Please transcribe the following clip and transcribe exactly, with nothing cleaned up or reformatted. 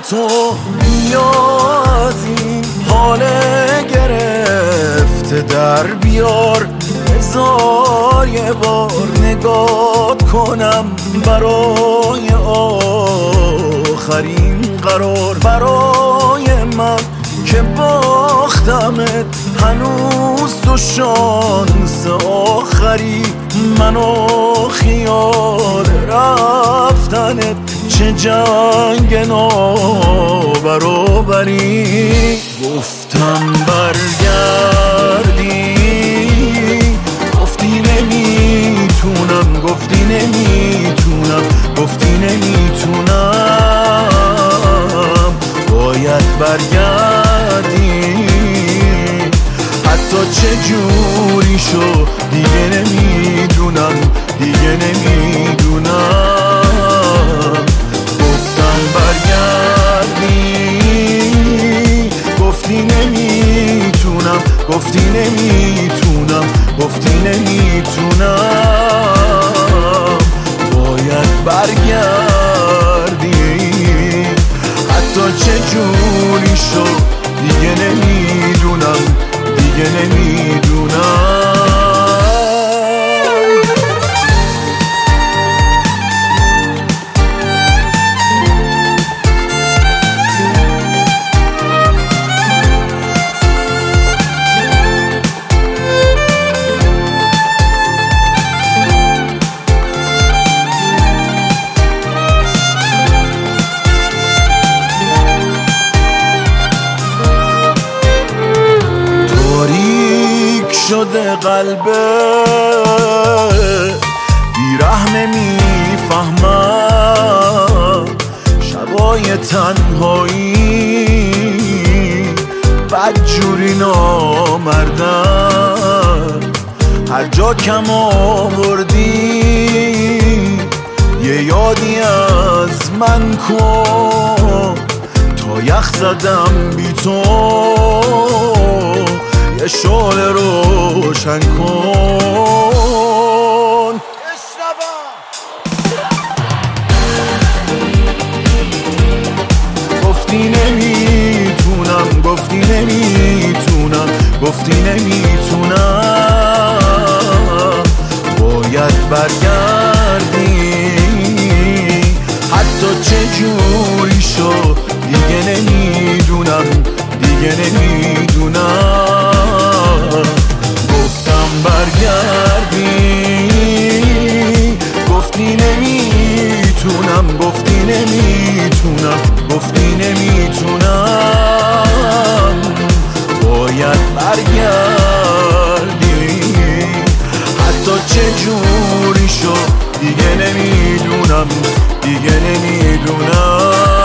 تو بیا از این حال گرفته در بیار، بذار یه بار نگات کنم برای آخرین قرار. برای من که باختمت هنوز تو شانس آخری، منو خیال رفتنت چه جنگ نابرابری. گفتم برگردی، گفتی نمیتونم، گفتی نمیتونم، گفتی نمیتونم. باید برگردی، حتی چه جوری شو دیگه نمیدونم، دیگه نمیدونم. گفتم برگردی، گفتی نمیتونم، گفتی نمیتونم، گفتی نمیتونم. باید برگردی، حتی چه جوری شو دیگه نمیدونم، دیگه نمیدونم. شده قلبه بیرحم نمیفهمم، شبای تنهایی بدجوری نامردم. هر جا کم آوردی یه یادی از من کن، تا یخ زدم بی تو یه شعله روشن کن. گفتی نمیتونم، گفتی نمیتونم، گفتی نمیتونم. باید برگردی، حتی چه جوری شو دیگه نمیدونم، دیگه نمیدونم. گفتم برگردی، گفتی نمیتونم، گفتی نمیتونم، گفتی نمیتونم. باید برگردی، حتی چه جوری شو دیگه نمیدونم، دیگه نمیدونم.